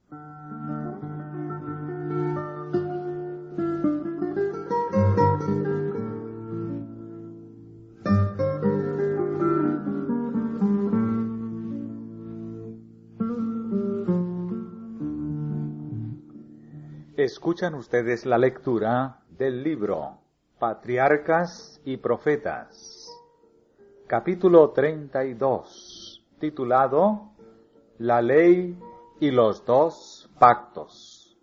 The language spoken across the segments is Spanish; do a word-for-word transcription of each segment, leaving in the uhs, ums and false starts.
Escuchan ustedes la lectura del libro Patriarcas y Profetas, capítulo treinta y dos, titulado La Ley y los dos Pactos.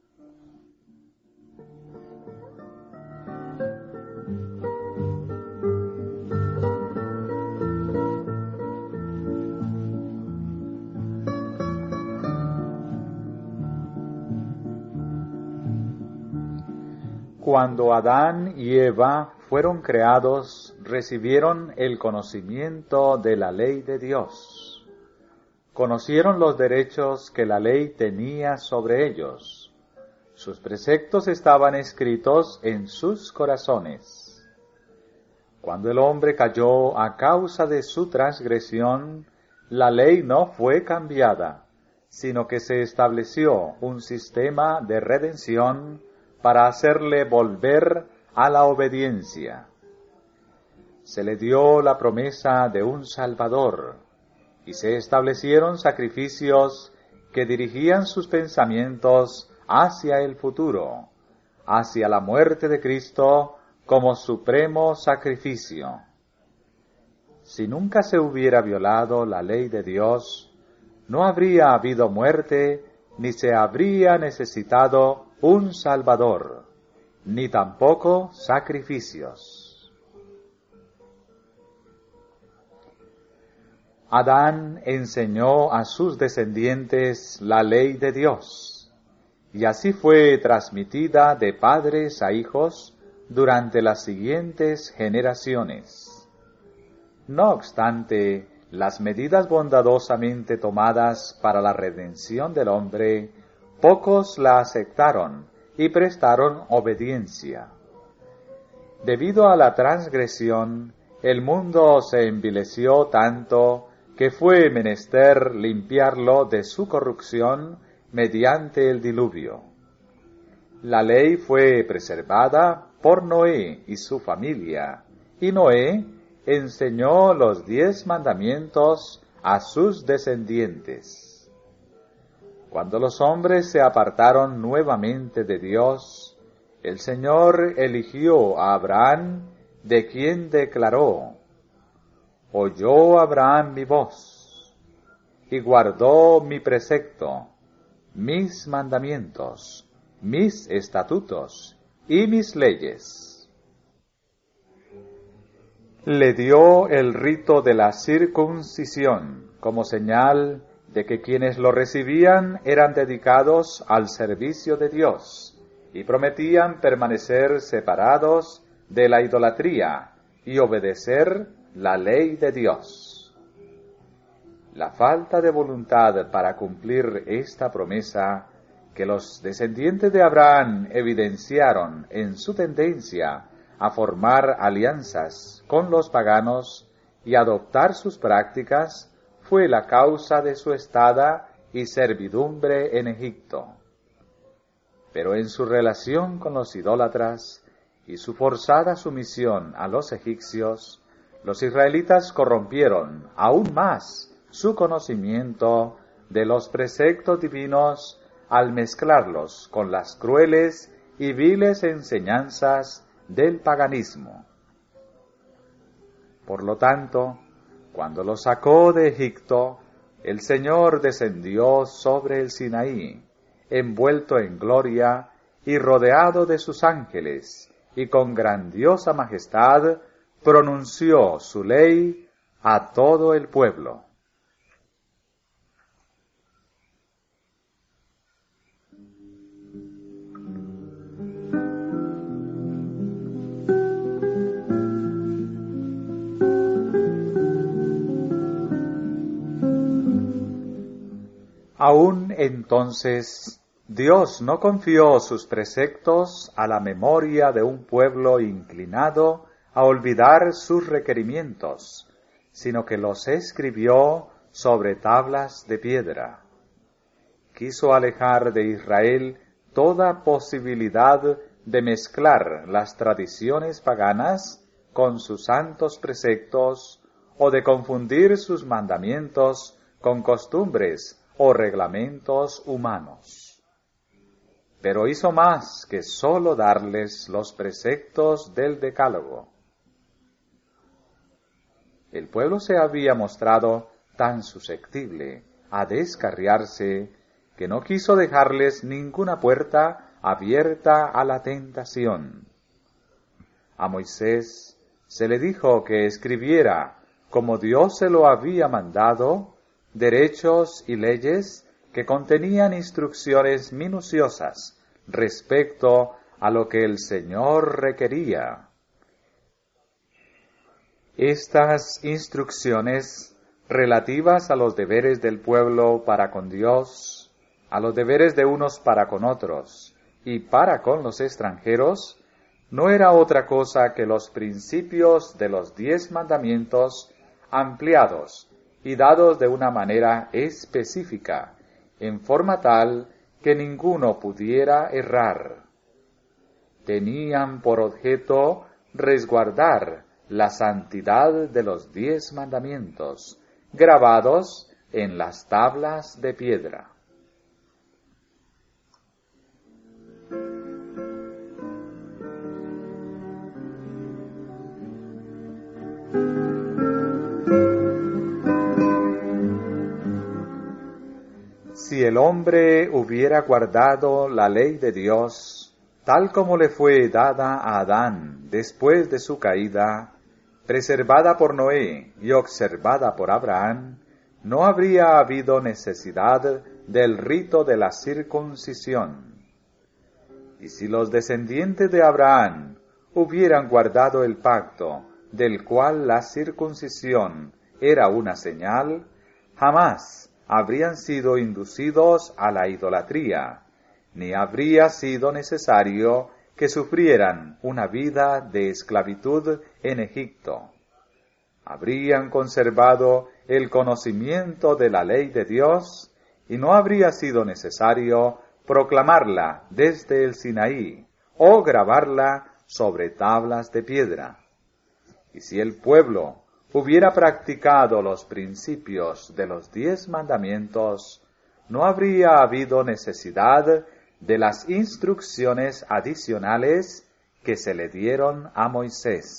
Cuando Adán y Eva fueron creados, recibieron el conocimiento de la ley de Dios. Conocieron los derechos que la ley tenía sobre ellos. Sus preceptos estaban escritos en sus corazones. Cuando el hombre cayó a causa de su transgresión, la ley no fue cambiada, sino que se estableció un sistema de redención para hacerle volver a la obediencia. Se le dio la promesa de un Salvador, y se establecieron sacrificios que dirigían sus pensamientos hacia el futuro, hacia la muerte de Cristo como supremo sacrificio. Si nunca se hubiera violado la ley de Dios, no habría habido muerte, ni se habría necesitado un Salvador, ni tampoco sacrificios. Adán enseñó a sus descendientes la ley de Dios, y así fue transmitida de padres a hijos durante las siguientes generaciones. No obstante, las medidas bondadosamente tomadas para la redención del hombre, pocos la aceptaron y prestaron obediencia. Debido a la transgresión, el mundo se envileció tanto que fue menester limpiarlo de su corrupción mediante el diluvio. La ley fue preservada por Noé y su familia, y Noé enseñó los diez mandamientos a sus descendientes. Cuando los hombres se apartaron nuevamente de Dios, el Señor eligió a Abraham, de quien declaró: «Oyó Abraham mi voz, y guardó mi precepto, mis mandamientos, mis estatutos y mis leyes». Le dio el rito de la circuncisión como señal de que quienes lo recibían eran dedicados al servicio de Dios y prometían permanecer separados de la idolatría y obedecer la ley de Dios. La falta de voluntad para cumplir esta promesa que los descendientes de Abraham evidenciaron en su tendencia a formar alianzas con los paganos y adoptar sus prácticas fue la causa de su estada y servidumbre en Egipto. Pero en su relación con los idólatras y su forzada sumisión a los egipcios, los israelitas corrompieron aún más su conocimiento de los preceptos divinos al mezclarlos con las crueles y viles enseñanzas del paganismo. Por lo tanto, cuando los sacó de Egipto, el Señor descendió sobre el Sinaí, envuelto en gloria y rodeado de sus ángeles, y con grandiosa majestad pronunció su ley a todo el pueblo. Aún entonces, Dios no confió sus preceptos a la memoria de un pueblo inclinado a olvidar sus requerimientos, sino que los escribió sobre tablas de piedra. quiso alejar de Israel toda posibilidad de mezclar las tradiciones paganas con sus santos preceptos o de confundir sus mandamientos con costumbres o reglamentos humanos. Pero hizo más que sólo darles los preceptos del Decálogo. El pueblo se había mostrado tan susceptible a descarriarse que no quiso dejarles ninguna puerta abierta a la tentación. A Moisés se le dijo que escribiera, como Dios se lo había mandado, derechos y leyes que contenían instrucciones minuciosas respecto a lo que el Señor requería. Estas instrucciones relativas a los deberes del pueblo para con Dios, a los deberes de unos para con otros y para con los extranjeros, no era otra cosa que los principios de los diez mandamientos ampliados y dados de una manera específica, en forma tal que ninguno pudiera errar. Tenían por objeto resguardar la santidad de los diez mandamientos, grabados en las tablas de piedra. Si el hombre hubiera guardado la ley de Dios, tal como le fue dada a Adán después de su caída, preservada por Noé y observada por Abraham, no habría habido necesidad del rito de la circuncisión. Y si los descendientes de Abraham hubieran guardado el pacto, del cual la circuncisión era una señal, jamás habrían sido inducidos a la idolatría, ni habría sido necesario que sufrieran una vida de esclavitud en Egipto. Habrían conservado el conocimiento de la ley de Dios y no habría sido necesario proclamarla desde el Sinaí o grabarla sobre tablas de piedra. Y si el pueblo hubiera practicado los principios de los diez mandamientos, no habría habido necesidad de las instrucciones adicionales que se le dieron a Moisés.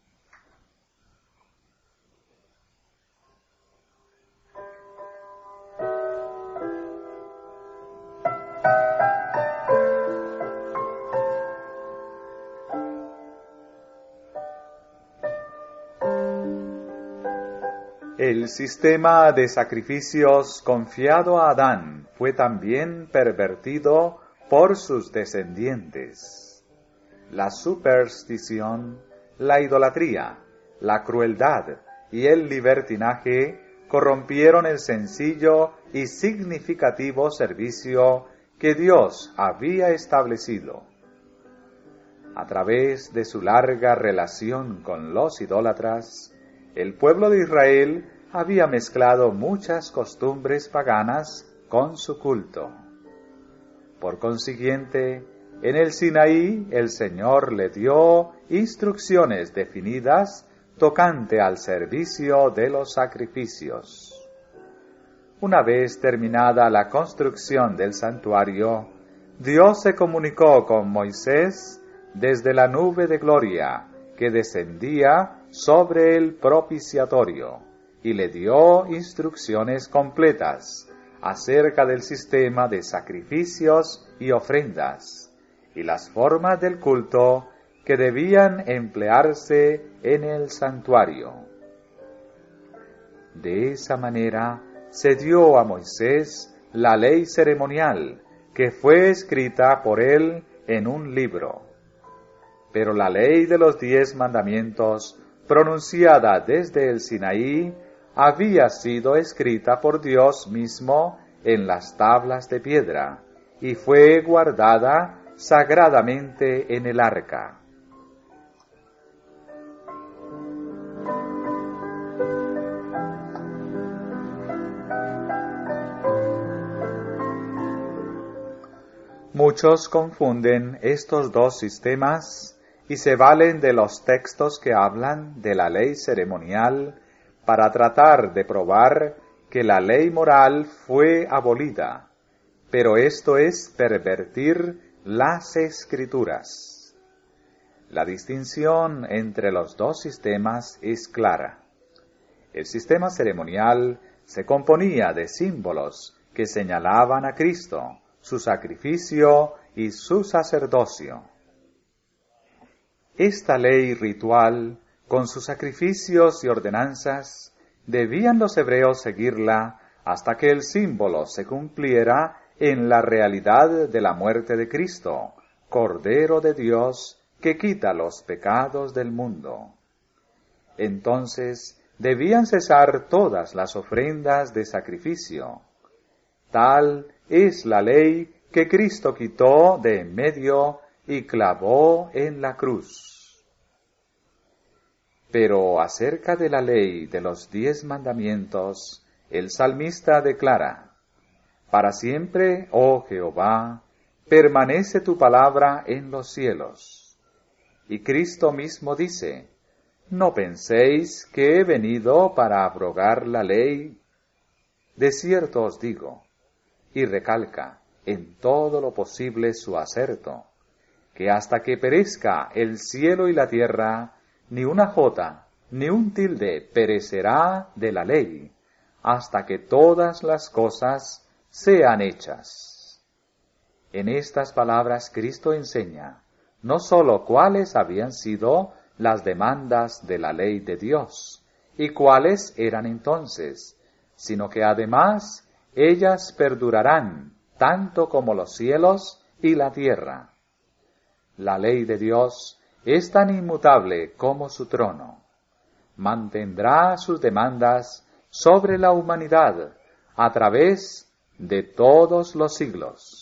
El sistema de sacrificios confiado a Adán fue también pervertido por sus descendientes. La superstición, la idolatría, la crueldad y el libertinaje corrompieron el sencillo y significativo servicio que Dios había establecido. A través de su larga relación con los idólatras, el pueblo de Israel había mezclado muchas costumbres paganas con su culto. Por consiguiente, en el Sinaí el Señor le dio instrucciones definidas tocante al servicio de los sacrificios. Una vez terminada la construcción del santuario, Dios se comunicó con Moisés desde la nube de gloria que descendía sobre el propiciatorio y le dio instrucciones completas acerca del sistema de sacrificios y ofrendas y las formas del culto que debían emplearse en el santuario. De esa manera se dio a Moisés la ley ceremonial que fue escrita por él en un libro. Pero la ley de los diez mandamientos, pronunciada desde el Sinaí, había sido escrita por Dios mismo en las tablas de piedra, y fue guardada sagradamente en el arca. Muchos confunden estos dos sistemas y se valen de los textos que hablan de la ley ceremonial para tratar de probar que la ley moral fue abolida, pero esto es pervertir las Escrituras. La distinción entre los dos sistemas es clara. El sistema ceremonial se componía de símbolos que señalaban a Cristo, su sacrificio y su sacerdocio. Esta ley ritual, con sus sacrificios y ordenanzas, debían los hebreos seguirla hasta que el símbolo se cumpliera en la realidad de la muerte de Cristo, Cordero de Dios, que quita los pecados del mundo. Entonces debían cesar todas las ofrendas de sacrificio. Tal es la ley que Cristo quitó de en medio y clavó en la cruz. Pero acerca de la ley de los diez mandamientos, el salmista declara: Para siempre, oh Jehová, permanece tu palabra en los cielos. Y Cristo mismo dice: No penséis que he venido para abrogar la ley. De cierto os digo, y recalca en todo lo posible su acerto, que hasta que perezca el cielo y la tierra, ni una jota, ni un tilde perecerá de la ley, hasta que todas las cosas sean hechas. En estas palabras Cristo enseña no sólo cuáles habían sido las demandas de la ley de Dios, y cuáles eran entonces, sino que además ellas perdurarán tanto como los cielos y la tierra. La ley de Dios es tan inmutable como su trono. Mantendrá sus demandas sobre la humanidad a través de todos los siglos.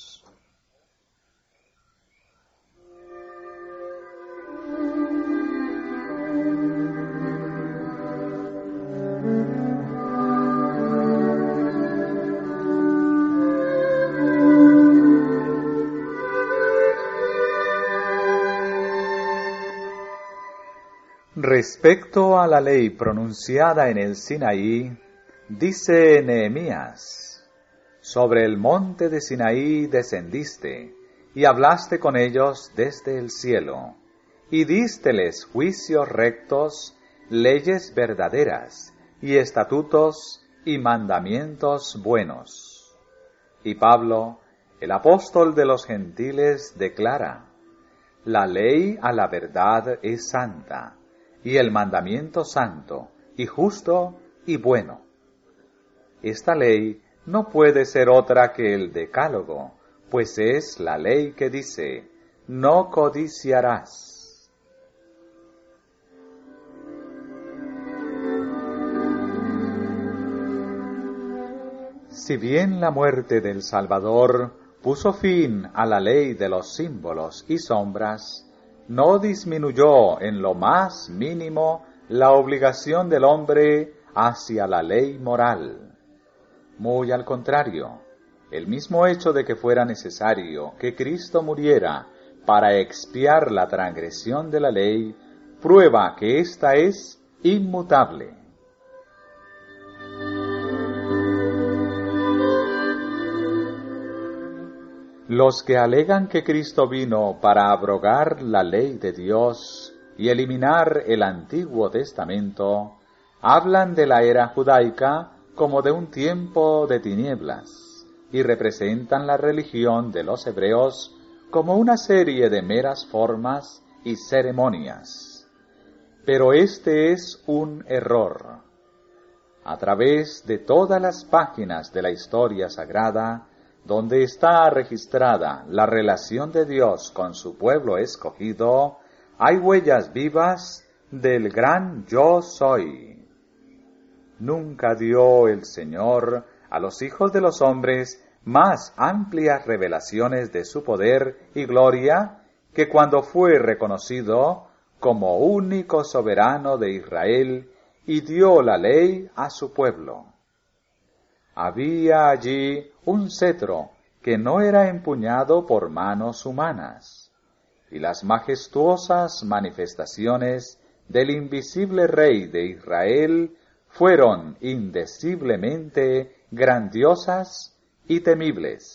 Respecto a la ley pronunciada en el Sinaí, dice Nehemías: Sobre el monte de Sinaí descendiste, y hablaste con ellos desde el cielo, y dísteles juicios rectos, leyes verdaderas, y estatutos y mandamientos buenos. Y Pablo, el apóstol de los gentiles, declara: La ley a la verdad es santa, y el mandamiento santo, y justo, y bueno. Esta ley no puede ser otra que el Decálogo, pues es la ley que dice: no codiciarás. Si bien la muerte del Salvador puso fin a la ley de los símbolos y sombras, no disminuyó en lo más mínimo la obligación del hombre hacia la ley moral. Muy al contrario, el mismo hecho de que fuera necesario que Cristo muriera para expiar la transgresión de la ley, prueba que ésta es inmutable. Los que alegan que Cristo vino para abrogar la ley de Dios y eliminar el Antiguo Testamento, hablan de la era judaica como de un tiempo de tinieblas, y representan la religión de los hebreos como una serie de meras formas y ceremonias. Pero este es un error. A través de todas las páginas de la historia sagrada, donde está registrada la relación de Dios con su pueblo escogido, hay huellas vivas del gran Yo Soy. Nunca dio el Señor a los hijos de los hombres más amplias revelaciones de su poder y gloria que cuando fue reconocido como único soberano de Israel y dio la ley a su pueblo. Había allí un cetro que no era empuñado por manos humanas, y las majestuosas manifestaciones del invisible Rey de Israel fueron indeciblemente grandiosas y temibles.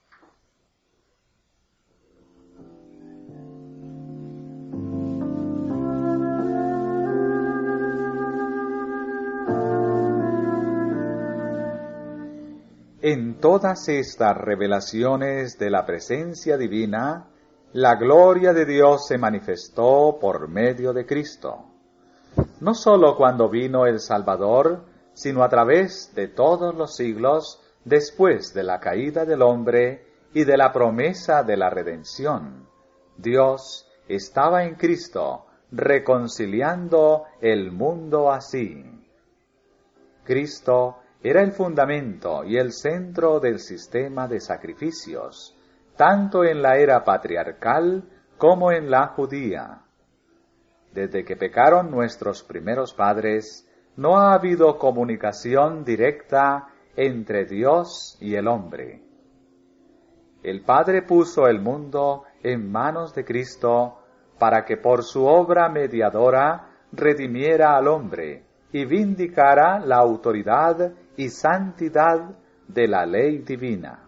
En todas estas revelaciones de la presencia divina, la gloria de Dios se manifestó por medio de Cristo, no sólo cuando vino el Salvador, sino a través de todos los siglos después de la caída del hombre y de la promesa de la redención. Dios estaba en Cristo, reconciliando el mundo así. Cristo era el fundamento y el centro del sistema de sacrificios, tanto en la era patriarcal como en la judía. Desde que pecaron nuestros primeros padres, no ha habido comunicación directa entre Dios y el hombre. El Padre puso el mundo en manos de Cristo para que por su obra mediadora redimiera al hombre y vindicara la autoridad y santidad de la ley divina.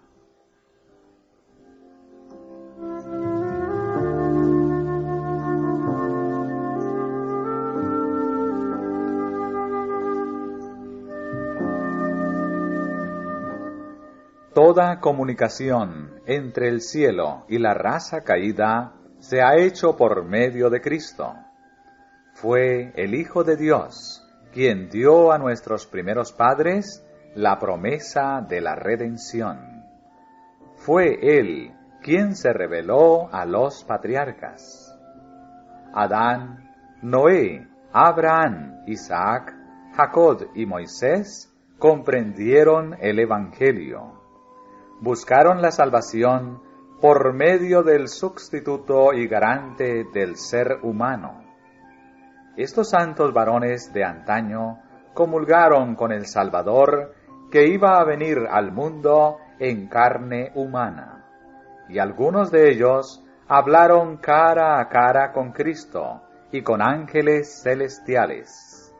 Toda comunicación entre el cielo y la raza caída se ha hecho por medio de Cristo. Fue el Hijo de Dios quien dio a nuestros primeros padres la promesa de la redención. Fue Él quien se reveló a los patriarcas. Adán, Noé, Abraham, Isaac, Jacob y Moisés comprendieron el Evangelio. Buscaron la salvación por medio del sustituto y garante del ser humano. Estos santos varones de antaño comulgaron con el Salvador que iba a venir al mundo en carne humana, y algunos de ellos hablaron cara a cara con Cristo y con ángeles celestiales.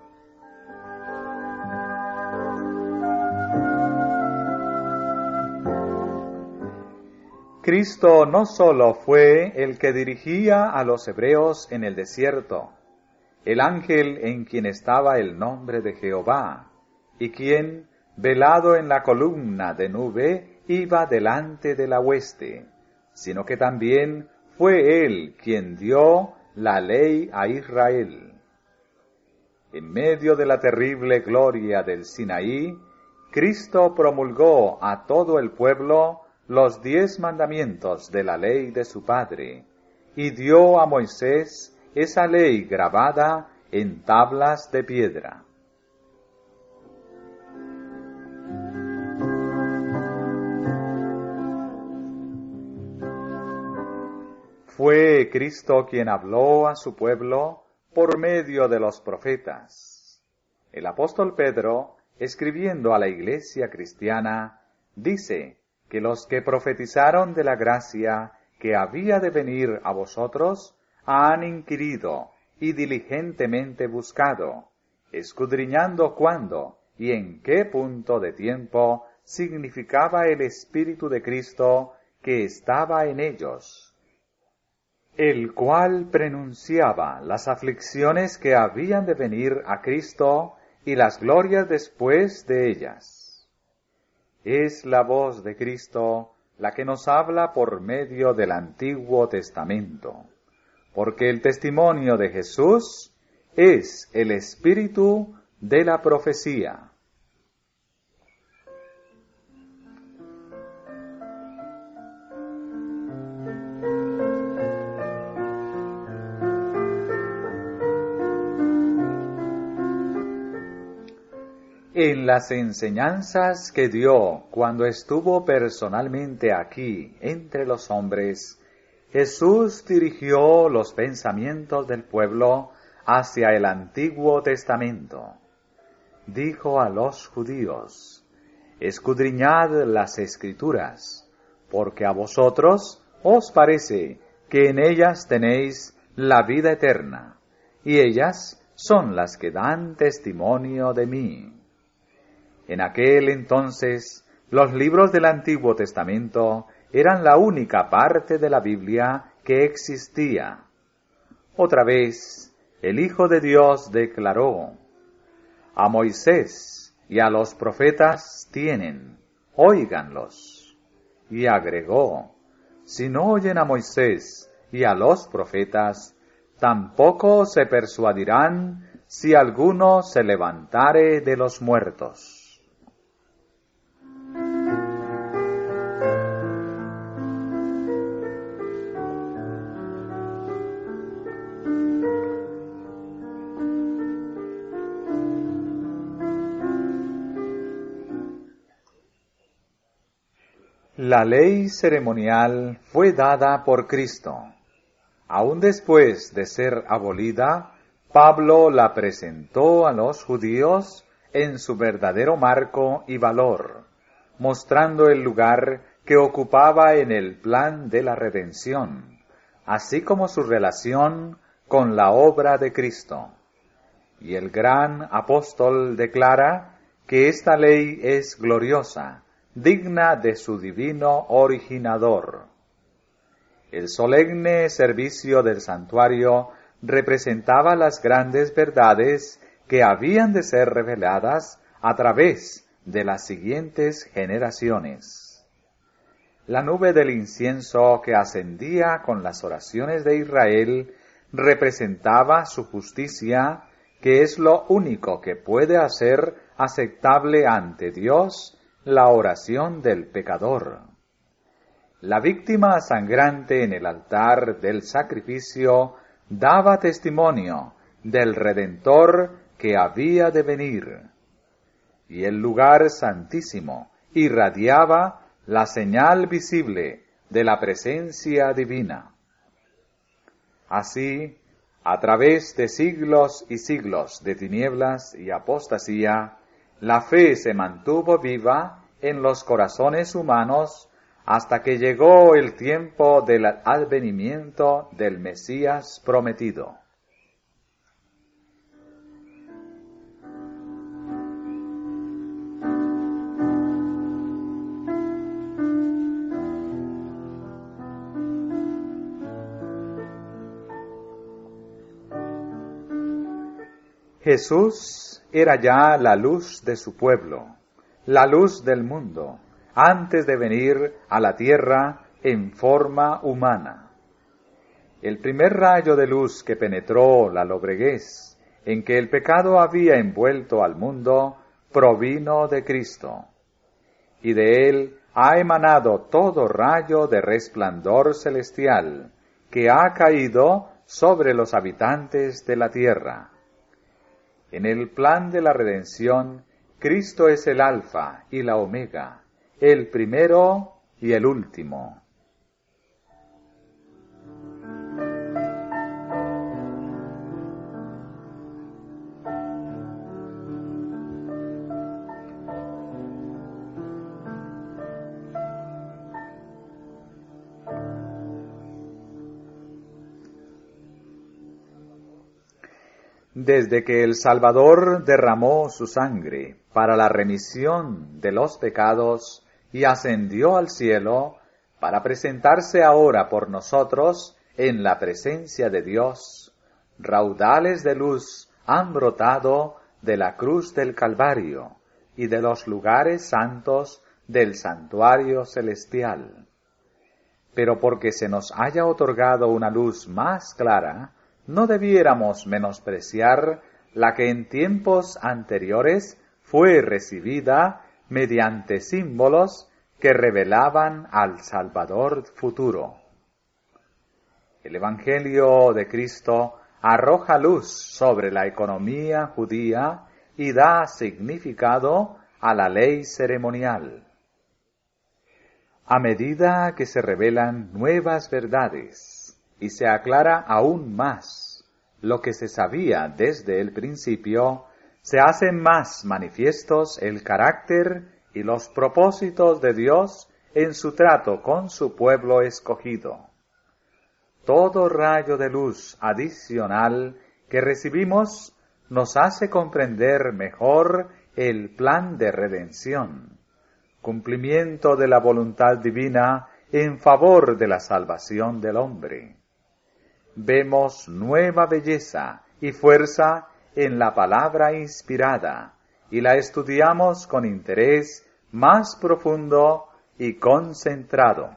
Cristo no solo fue el que dirigía a los hebreos en el desierto, el ángel en quien estaba el nombre de Jehová, y quien, velado en la columna de nube, iba delante de la hueste, sino que también fue él quien dio la ley a Israel. En medio de la terrible gloria del Sinaí, Cristo promulgó a todo el pueblo los diez mandamientos de la ley de su Padre, y dio a Moisés esa ley grabada en tablas de piedra. Fue Cristo quien habló a su pueblo por medio de los profetas. El apóstol Pedro, escribiendo a la iglesia cristiana, dice que los que profetizaron de la gracia que había de venir a vosotros han inquirido y diligentemente buscado, escudriñando cuándo y en qué punto de tiempo significaba el Espíritu de Cristo que estaba en ellos, el cual prenunciaba las aflicciones que habían de venir a Cristo y las glorias después de ellas. Es la voz de Cristo la que nos habla por medio del Antiguo Testamento, porque el testimonio de Jesús es el espíritu de la profecía. En las enseñanzas que dio cuando estuvo personalmente aquí entre los hombres, Jesús dirigió los pensamientos del pueblo hacia el Antiguo Testamento. Dijo a los judíos: escudriñad las Escrituras, porque a vosotros os parece que en ellas tenéis la vida eterna, y ellas son las que dan testimonio de mí. En aquel entonces, los libros del Antiguo Testamento eran la única parte de la Biblia que existía. Otra vez, el Hijo de Dios declaró: a Moisés y a los profetas tienen, óiganlos. Y agregó: si no oyen a Moisés y a los profetas, tampoco se persuadirán si alguno se levantare de los muertos. La ley ceremonial fue dada por Cristo. Aún después de ser abolida, Pablo la presentó a los judíos en su verdadero marco y valor, mostrando el lugar que ocupaba en el plan de la redención, así como su relación con la obra de Cristo. Y el gran apóstol declara que esta ley es gloriosa, digna de su divino originador. El solemne servicio del santuario representaba las grandes verdades que habían de ser reveladas a través de las siguientes generaciones. La nube del incienso que ascendía con las oraciones de Israel representaba su justicia, que es lo único que puede hacer aceptable ante Dios la oración del pecador. La víctima sangrante en el altar del sacrificio daba testimonio del Redentor que había de venir, y el lugar santísimo irradiaba la señal visible de la presencia divina. Así, a través de siglos y siglos de tinieblas y apostasía, la fe se mantuvo viva en los corazones humanos hasta que llegó el tiempo del advenimiento del Mesías prometido. Jesús era ya la luz de su pueblo, la luz del mundo, antes de venir a la tierra en forma humana. El primer rayo de luz que penetró la lobreguez en que el pecado había envuelto al mundo provino de Cristo, y de él ha emanado todo rayo de resplandor celestial que ha caído sobre los habitantes de la tierra. En el plan de la redención, Cristo es el Alfa y la Omega, el primero y el último. Desde que el Salvador derramó su sangre para la remisión de los pecados y ascendió al cielo para presentarse ahora por nosotros en la presencia de Dios, raudales de luz han brotado de la cruz del Calvario y de los lugares santos del santuario celestial. Pero porque se nos haya otorgado una luz más clara, no debiéramos menospreciar la que en tiempos anteriores fue recibida mediante símbolos que revelaban al Salvador futuro. El Evangelio de Cristo arroja luz sobre la economía judía y da significado a la ley ceremonial. A medida que se revelan nuevas verdades, y se aclara aún más lo que se sabía desde el principio, se hacen más manifiestos el carácter y los propósitos de Dios en su trato con su pueblo escogido. Todo rayo de luz adicional que recibimos nos hace comprender mejor el plan de redención, cumplimiento de la voluntad divina en favor de la salvación del hombre. Vemos nueva belleza y fuerza en la palabra inspirada y la estudiamos con interés más profundo y concentrado.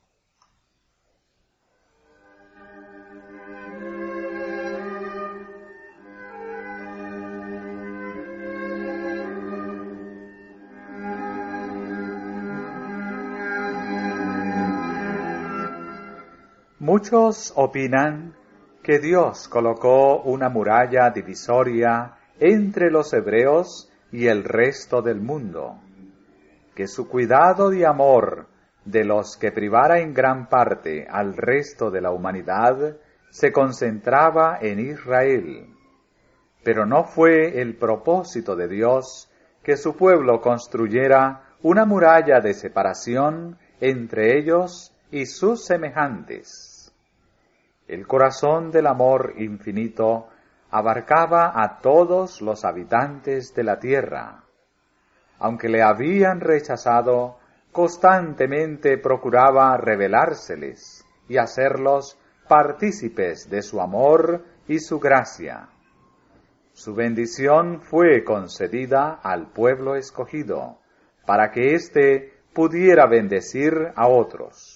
Muchos opinan que Dios colocó una muralla divisoria entre los hebreos y el resto del mundo, que su cuidado y amor de los que privara en gran parte al resto de la humanidad se concentraba en Israel. Pero no fue el propósito de Dios que su pueblo construyera una muralla de separación entre ellos y sus semejantes. El corazón del amor infinito abarcaba a todos los habitantes de la tierra. Aunque le habían rechazado, constantemente procuraba revelárseles y hacerlos partícipes de su amor y su gracia. Su bendición fue concedida al pueblo escogido, para que éste pudiera bendecir a otros.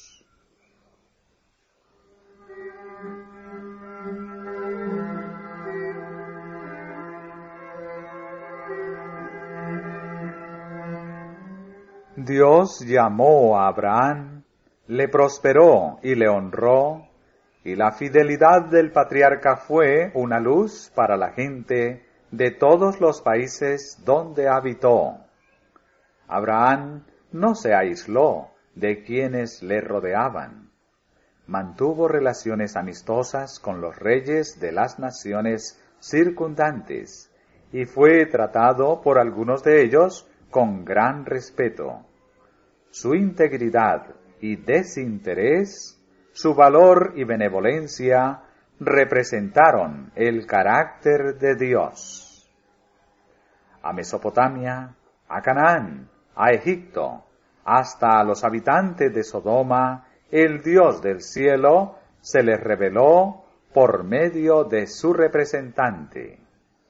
Dios llamó a Abraham, le prosperó y le honró, y la fidelidad del patriarca fue una luz para la gente de todos los países donde habitó. Abraham no se aisló de quienes le rodeaban. Mantuvo relaciones amistosas con los reyes de las naciones circundantes y fue tratado por algunos de ellos con gran respeto. Su integridad y desinterés, su valor y benevolencia representaron el carácter de Dios. A Mesopotamia, a Canaán, a Egipto, hasta a los habitantes de Sodoma, el Dios del cielo se les reveló por medio de su representante.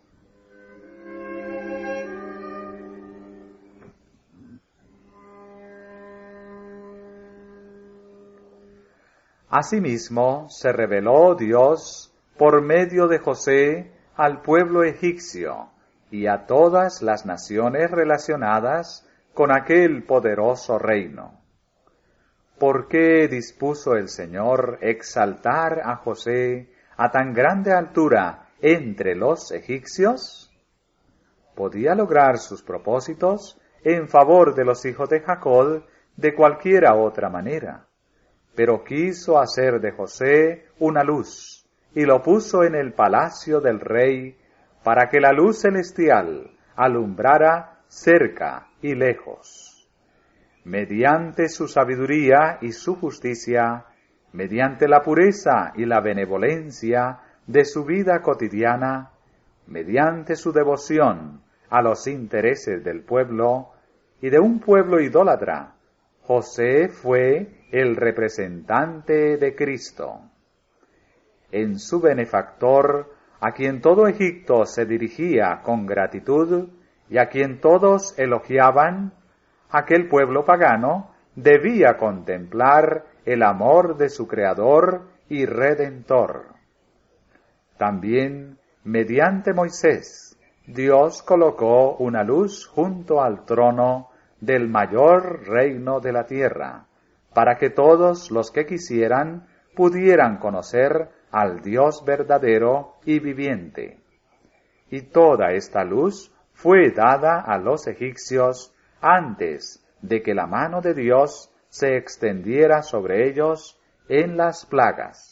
Asimismo, se reveló Dios por medio de José al pueblo egipcio y a todas las naciones relacionadas con aquel poderoso reino. ¿Por qué dispuso el Señor exaltar a José a tan grande altura entre los egipcios? Podía lograr sus propósitos en favor de los hijos de Jacob de cualquiera otra manera, pero quiso hacer de José una luz y lo puso en el palacio del rey para que la luz celestial alumbrara cerca y lejos. Mediante su sabiduría y su justicia, mediante la pureza y la benevolencia de su vida cotidiana, mediante su devoción a los intereses del pueblo y de un pueblo idólatra, José fue el representante de Cristo. En su benefactor, a quien todo Egipto se dirigía con gratitud y a quien todos elogiaban, aquel pueblo pagano debía contemplar el amor de su Creador y Redentor. También, mediante Moisés, Dios colocó una luz junto al trono del mayor reino de la tierra, para que todos los que quisieran pudieran conocer al Dios verdadero y viviente. Y toda esta luz fue dada a los egipcios antes de que la mano de Dios se extendiera sobre ellos en las plagas.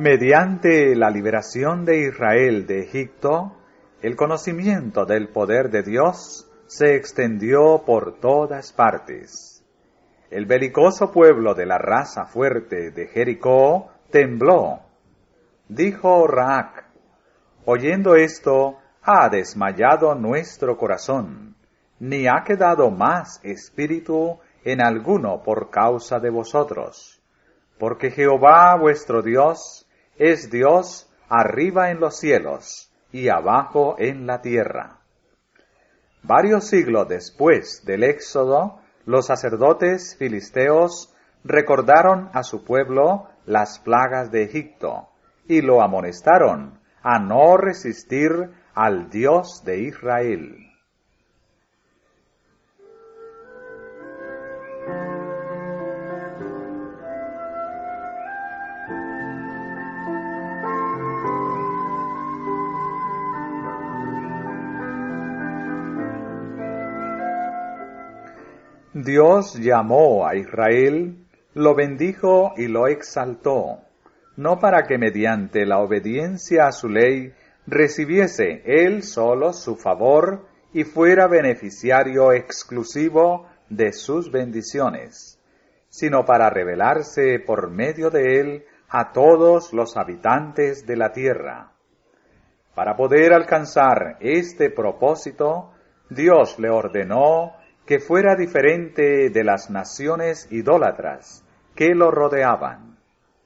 Mediante la liberación de Israel de Egipto, el conocimiento del poder de Dios se extendió por todas partes. El belicoso pueblo de la raza fuerte de Jericó tembló. Dijo Raac: oyendo esto, ha desmayado nuestro corazón, ni ha quedado más espíritu en alguno por causa de vosotros. Porque Jehová vuestro Dios es Dios arriba en los cielos y abajo en la tierra. Varios siglos después del Éxodo, los sacerdotes filisteos recordaron a su pueblo las plagas de Egipto y lo amonestaron a no resistir al Dios de Israel. Dios llamó a Israel, lo bendijo y lo exaltó, no para que mediante la obediencia a su ley recibiese él solo su favor y fuera beneficiario exclusivo de sus bendiciones, sino para revelarse por medio de él a todos los habitantes de la tierra. Para poder alcanzar este propósito, Dios le ordenó que fuera diferente de las naciones idólatras que lo rodeaban.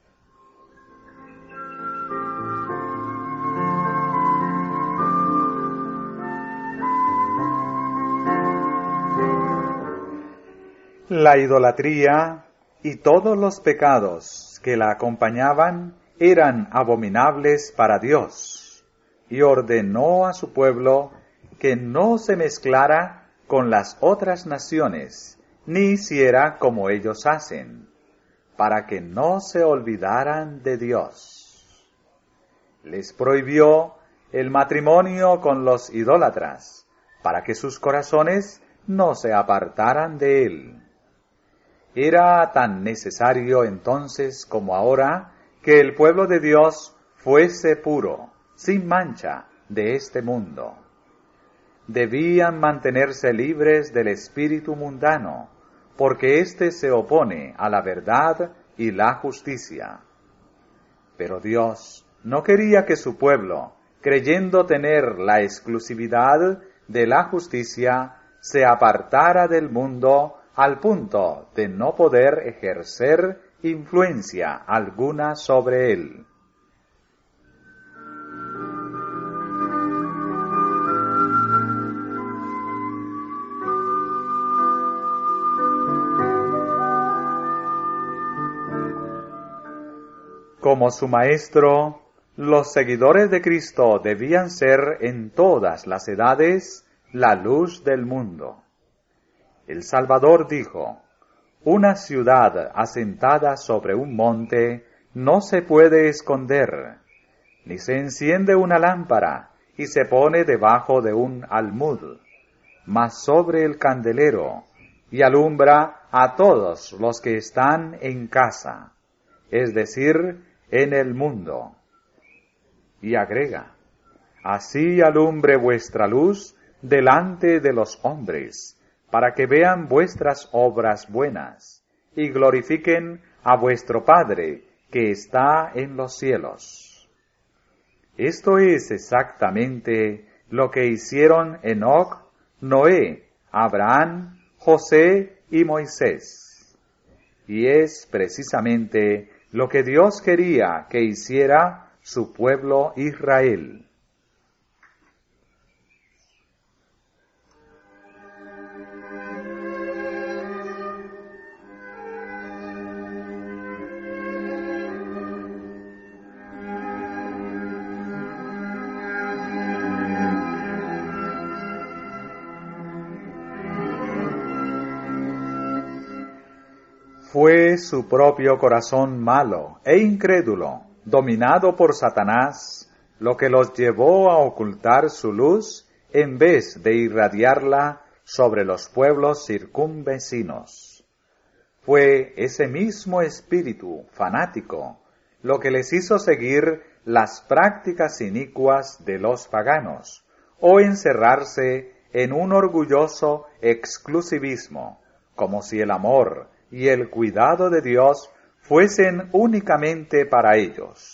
La idolatría y todos los pecados que la acompañaban eran abominables para Dios, y ordenó a su pueblo que no se mezclara con las otras naciones, ni hiciera como ellos hacen, para que no se olvidaran de Dios. Les prohibió el matrimonio con los idólatras, para que sus corazones no se apartaran de él. Era tan necesario entonces como ahora que el pueblo de Dios fuese puro, sin mancha, de este mundo. Debían mantenerse libres del espíritu mundano, porque éste se opone a la verdad y la justicia. Pero Dios no quería que su pueblo, creyendo tener la exclusividad de la justicia, se apartara del mundo al punto de no poder ejercer influencia alguna sobre él. Como su maestro, los seguidores de Cristo debían ser en todas las edades la luz del mundo. El Salvador dijo: una ciudad asentada sobre un monte no se puede esconder, ni se enciende una lámpara y se pone debajo de un almud, mas sobre el candelero, y alumbra a todos los que están en casa, es decir, en el mundo. Y agrega: así alumbre vuestra luz delante de los hombres, para que vean vuestras obras buenas, y glorifiquen a vuestro Padre que está en los cielos. Esto es exactamente lo que hicieron Enoc, Noé, Abraham, José y Moisés. Y es precisamente lo que Dios quería que hiciera su pueblo Israel. Fue su propio corazón malo e incrédulo, dominado por Satanás, lo que los llevó a ocultar su luz en vez de irradiarla sobre los pueblos circunvecinos. Fue ese mismo espíritu fanático lo que les hizo seguir las prácticas inicuas de los paganos, o encerrarse en un orgulloso exclusivismo, como si el amor y el cuidado de Dios fuesen únicamente para ellos.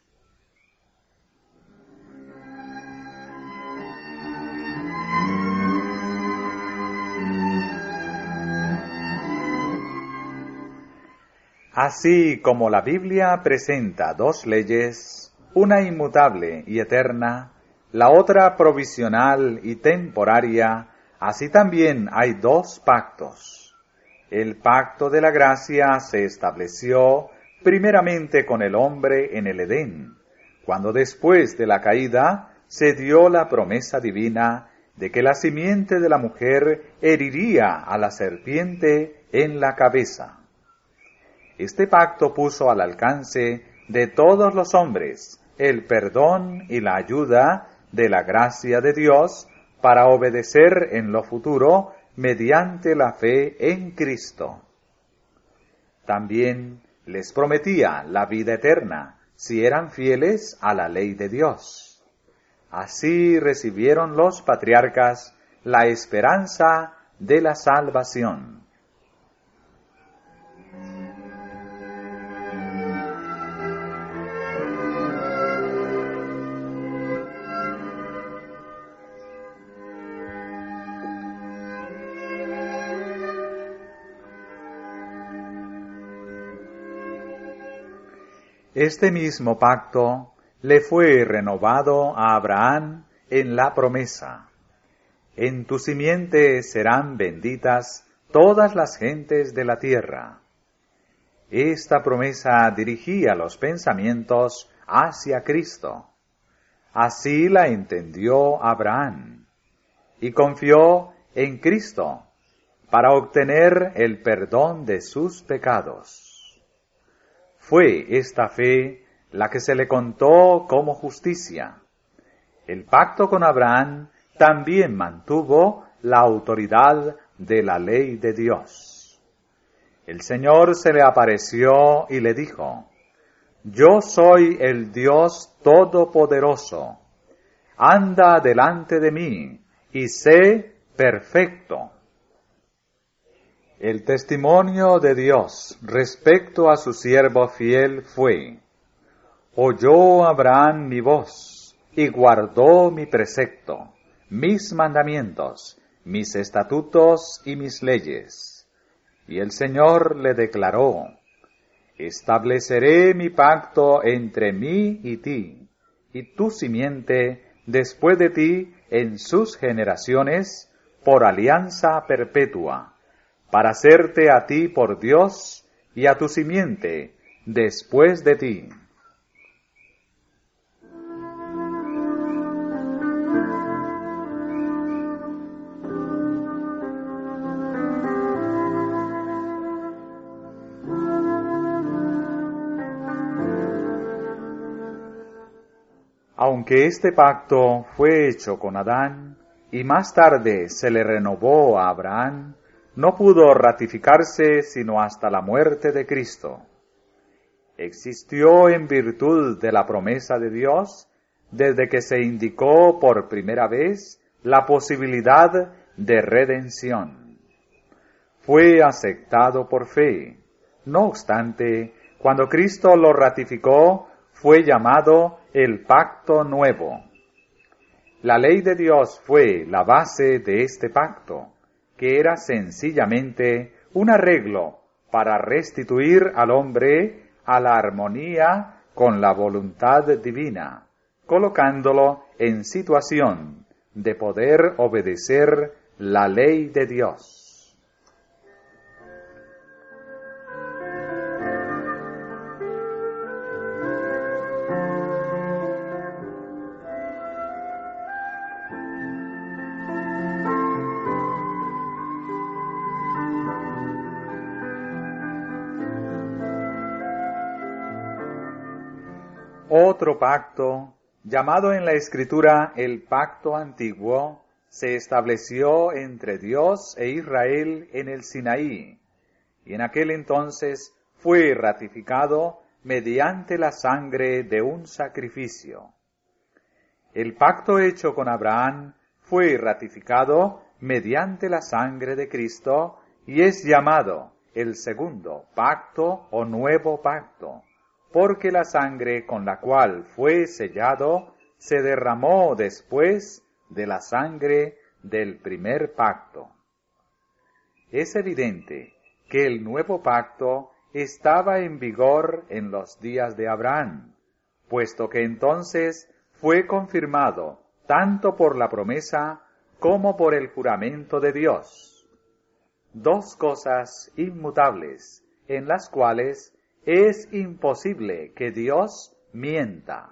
Así como la Biblia presenta dos leyes, una inmutable y eterna, la otra provisional y temporaria, así también hay dos pactos. El pacto de la gracia se estableció primeramente con el hombre en el Edén, cuando después de la caída se dio la promesa divina de que la simiente de la mujer heriría a la serpiente en la cabeza. Este pacto puso al alcance de todos los hombres el perdón y la ayuda de la gracia de Dios para obedecer en lo futuro mediante la fe en Cristo. También les prometía la vida eterna si eran fieles a la ley de Dios. Así recibieron los patriarcas la esperanza de la salvación. Este mismo pacto le fue renovado a Abraham en la promesa: en tu simiente serán benditas todas las gentes de la tierra. Esta promesa dirigía los pensamientos hacia Cristo. Así la entendió Abraham y confió en Cristo para obtener el perdón de sus pecados. Fue esta fe la que se le contó como justicia. El pacto con Abraham también mantuvo la autoridad de la ley de Dios. El Señor se le apareció y le dijo: Yo soy el Dios Todopoderoso. Anda delante de mí y sé perfecto. El testimonio de Dios respecto a su siervo fiel fue: oyó Abraham mi voz y guardó mi precepto, mis mandamientos, mis estatutos y mis leyes. Y el Señor le declaró: estableceré mi pacto entre mí y ti, y tu simiente después de ti en sus generaciones, por alianza perpetua, para hacerte a ti por Dios y a tu simiente después de ti. Aunque este pacto fue hecho con Adán y más tarde se le renovó a Abraham, no pudo ratificarse sino hasta la muerte de Cristo. Existió en virtud de la promesa de Dios desde que se indicó por primera vez la posibilidad de redención. Fue aceptado por fe. No obstante, cuando Cristo lo ratificó, fue llamado el Pacto Nuevo. La ley de Dios fue la base de este pacto, que era sencillamente un arreglo para restituir al hombre a la armonía con la voluntad divina, colocándolo en situación de poder obedecer la ley de Dios. Otro pacto, llamado en la Escritura el Pacto Antiguo, se estableció entre Dios e Israel en el Sinaí, y en aquel entonces fue ratificado mediante la sangre de un sacrificio. El pacto hecho con Abraham fue ratificado mediante la sangre de Cristo y es llamado el segundo pacto o nuevo pacto, porque la sangre con la cual fue sellado se derramó después de la sangre del primer pacto. Es evidente que el nuevo pacto estaba en vigor en los días de Abraham, puesto que entonces fue confirmado tanto por la promesa como por el juramento de Dios. Dos cosas inmutables en las cuales es imposible que Dios mienta.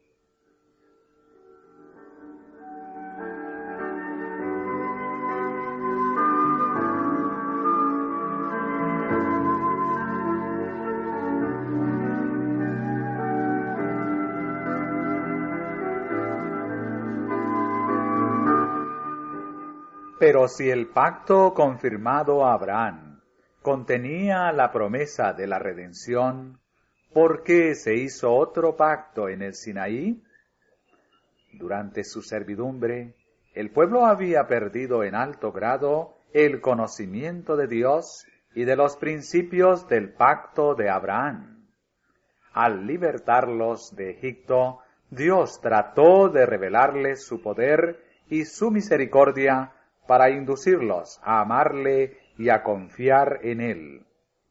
Pero si el pacto confirmado a Abraham contenía la promesa de la redención, ¿por qué se hizo otro pacto en el Sinaí? Durante su servidumbre, el pueblo había perdido en alto grado el conocimiento de Dios y de los principios del pacto de Abraham. Al libertarlos de Egipto, Dios trató de revelarles su poder y su misericordia para inducirlos a amarle y a confiar en él.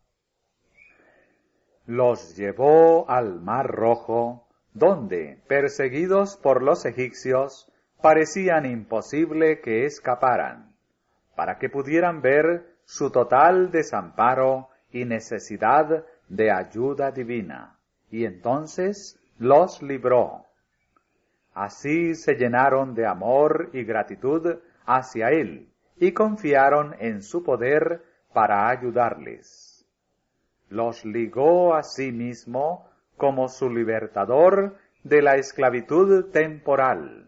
Los llevó al Mar Rojo, donde, perseguidos por los egipcios, parecían imposible que escaparan, para que pudieran ver su total desamparo y necesidad de ayuda divina, y entonces los libró. Así se llenaron de amor y gratitud hacia él, y confiaron en su poder para ayudarles. Los ligó a sí mismo como su libertador de la esclavitud temporal.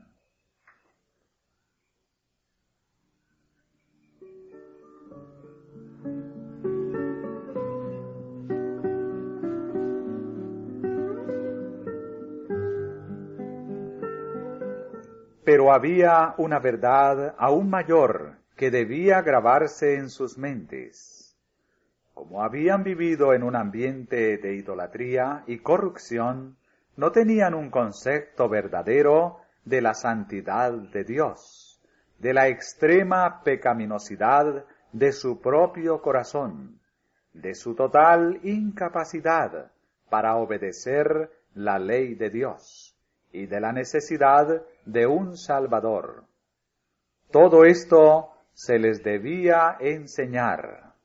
Pero había una verdad aún mayor que debía grabarse en sus mentes. Como habían vivido en un ambiente de idolatría y corrupción, no tenían un concepto verdadero de la santidad de Dios, de la extrema pecaminosidad de su propio corazón, de su total incapacidad para obedecer la ley de Dios, y de la necesidad de un Salvador. Todo esto se les debía enseñar.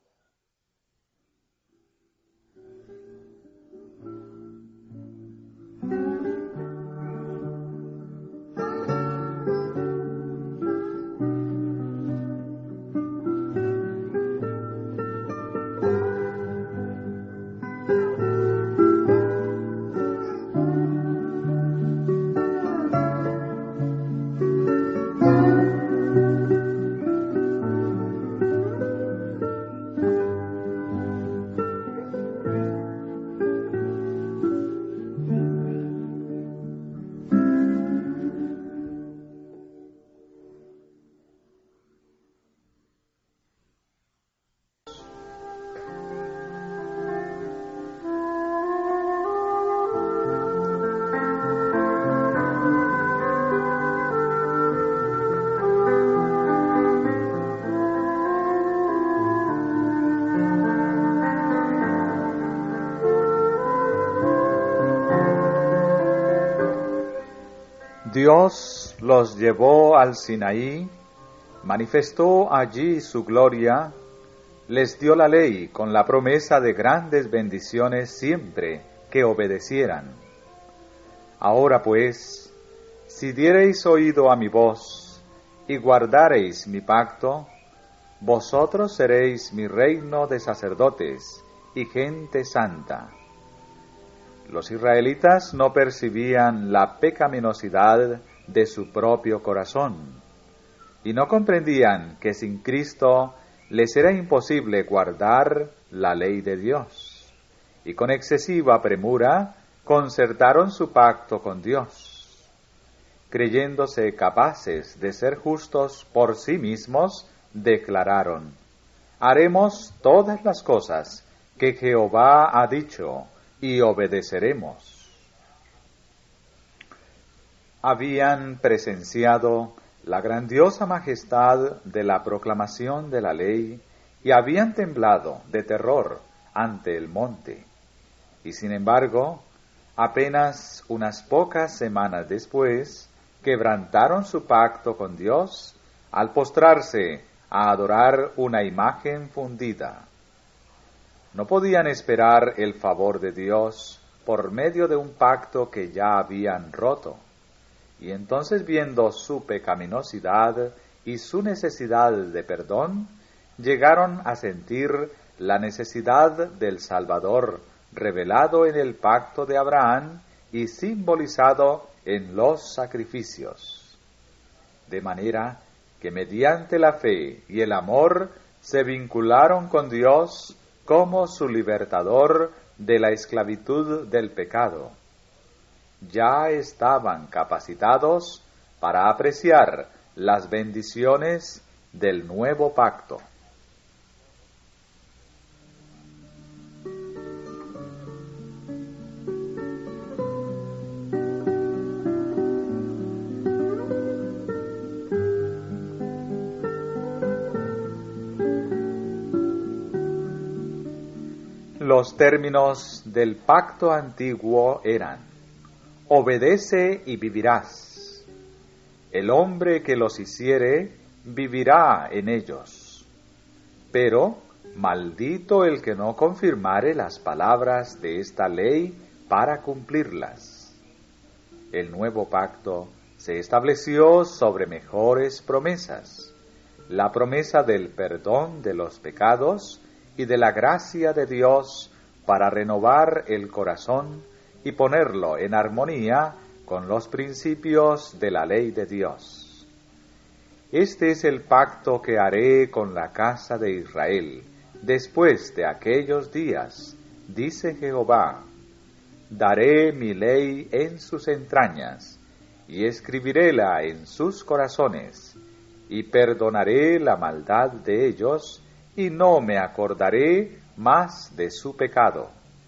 Dios los llevó al Sinaí, manifestó allí su gloria, les dio la ley con la promesa de grandes bendiciones siempre que obedecieran. Ahora pues, si diereis oído a mi voz y guardareis mi pacto, vosotros seréis mi reino de sacerdotes y gente santa. Los israelitas no percibían la pecaminosidad de su propio corazón y no comprendían que sin Cristo les era imposible guardar la ley de Dios. y con excesiva premura concertaron su pacto con Dios. Creyéndose capaces de ser justos por sí mismos, declararon: haremos todas las cosas que Jehová ha dicho y obedeceremos. Habían presenciado la grandiosa majestad de la proclamación de la ley y habían temblado de terror ante el monte. Y sin embargo, apenas unas pocas semanas después, quebrantaron su pacto con Dios al postrarse a adorar una imagen fundida. No podían esperar el favor de Dios por medio de un pacto que ya habían roto. Y entonces, viendo su pecaminosidad y su necesidad de perdón, llegaron a sentir la necesidad del Salvador revelado en el pacto de Abraham y simbolizado en los sacrificios. De manera que mediante la fe y el amor se vincularon con Dios como su libertador de la esclavitud del pecado. Ya estaban capacitados para apreciar las bendiciones del nuevo pacto. Los términos del pacto antiguo eran: obedece y vivirás. El hombre que los hiciere, vivirá en ellos. Pero maldito el que no confirmare las palabras de esta ley para cumplirlas. El nuevo pacto se estableció sobre mejores promesas: la promesa del perdón de los pecados y de la gracia de Dios para renovar el corazón y ponerlo en armonía con los principios de la ley de Dios. Este es el pacto que haré con la casa de Israel después de aquellos días, dice Jehová. Daré mi ley en sus entrañas y escribiréla en sus corazones, y perdonaré la maldad de ellos y no me acordaré más de su pecado.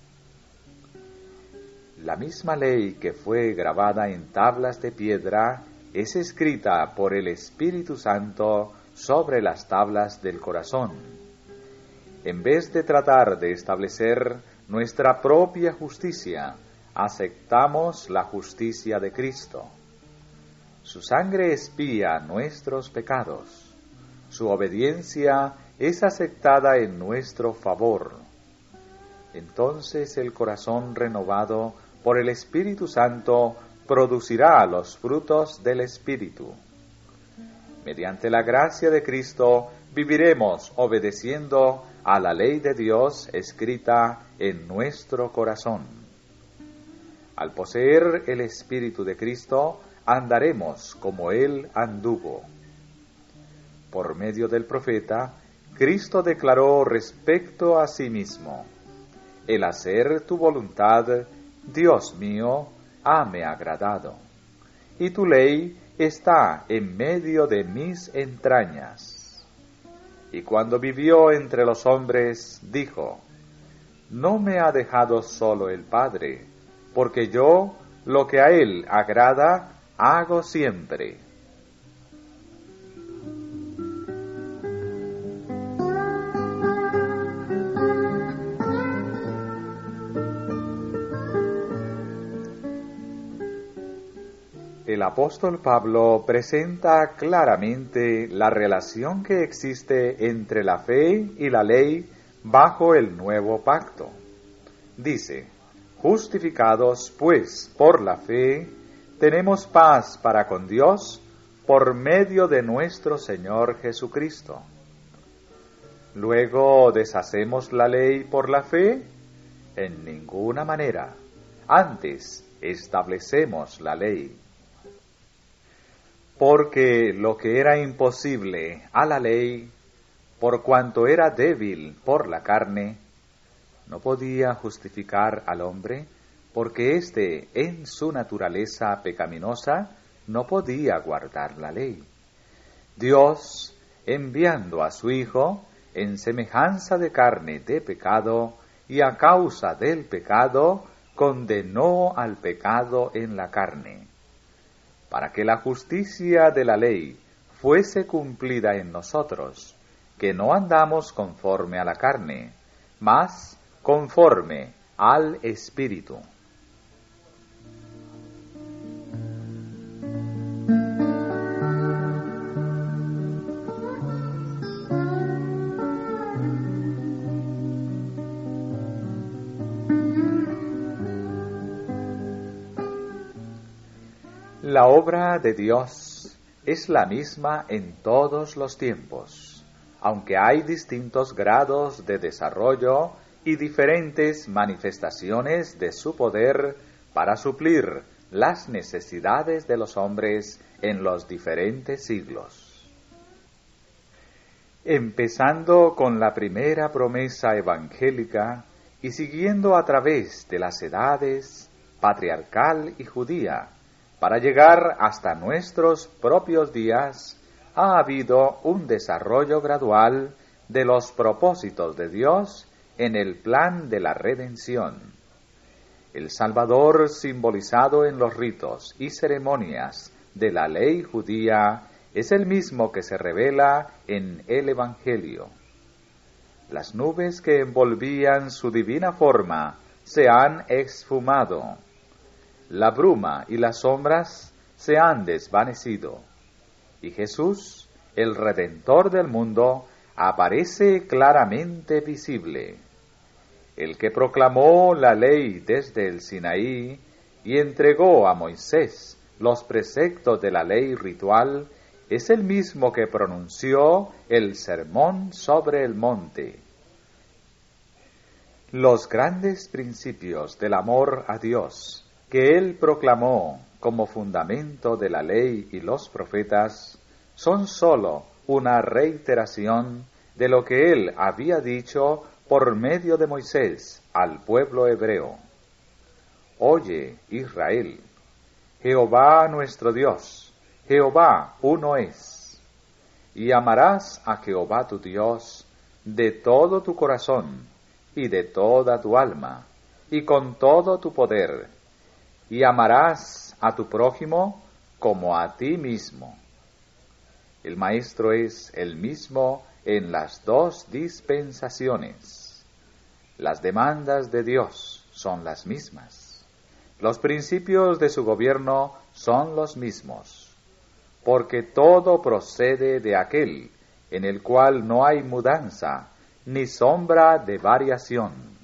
La misma ley que fue grabada en tablas de piedra es escrita por el Espíritu Santo sobre las tablas del corazón. En vez de tratar de establecer nuestra propia justicia, aceptamos la justicia de Cristo. Su sangre expía nuestros pecados. Su obediencia es aceptada en nuestro favor. Entonces el corazón renovado por el Espíritu Santo producirá los frutos del Espíritu. Mediante la gracia de Cristo viviremos obedeciendo a la ley de Dios escrita en nuestro corazón. Al poseer el Espíritu de Cristo, andaremos como Él anduvo. Por medio del profeta, Cristo declaró respecto a sí mismo: el hacer tu voluntad, Dios mío, hame agradado, y tu ley está en medio de mis entrañas. Y cuando vivió entre los hombres, dijo: no me ha dejado solo el Padre, porque yo lo que a Él agrada hago siempre. El apóstol Pablo presenta claramente la relación que existe entre la fe y la ley bajo el nuevo pacto. Dice: justificados pues por la fe, tenemos paz para con Dios por medio de nuestro Señor Jesucristo. Luego, ¿deshacemos la ley por la fe? En ninguna manera. Antes, establecemos la ley. Porque lo que era imposible a la ley, por cuanto era débil por la carne, no podía justificar al hombre porque éste, en su naturaleza pecaminosa, no podía guardar la ley. Dios, enviando a su Hijo, en semejanza de carne de pecado, y a causa del pecado, condenó al pecado en la carne, para que la justicia de la ley fuese cumplida en nosotros, que no andamos conforme a la carne, mas conforme al Espíritu. La obra de Dios es la misma en todos los tiempos, aunque hay distintos grados de desarrollo y diferentes manifestaciones de su poder para suplir las necesidades de los hombres en los diferentes siglos. Empezando con la primera promesa evangélica y siguiendo a través de las edades patriarcal y judía, para llegar hasta nuestros propios días, ha habido un desarrollo gradual de los propósitos de Dios en el plan de la redención. El Salvador, simbolizado en los ritos y ceremonias de la ley judía, es el mismo que se revela en el Evangelio. Las nubes que envolvían su divina forma se han esfumado. La bruma y las sombras se han desvanecido, y Jesús, el Redentor del mundo, aparece claramente visible. El que proclamó la ley desde el Sinaí y entregó a Moisés los preceptos de la ley ritual, es el mismo que pronunció el sermón sobre el monte. Los grandes principios del amor a Dios que él proclamó como fundamento de la ley y los profetas, son sólo una reiteración de lo que él había dicho por medio de Moisés al pueblo hebreo. Oye, Israel, Jehová nuestro Dios, Jehová uno es, y amarás a Jehová tu Dios de todo tu corazón y de toda tu alma y con todo tu poder, y amarás a tu prójimo como a ti mismo. El Maestro es el mismo en las dos dispensaciones. Las demandas de Dios son las mismas. Los principios de su gobierno son los mismos, porque todo procede de aquel en el cual no hay mudanza ni sombra de variación.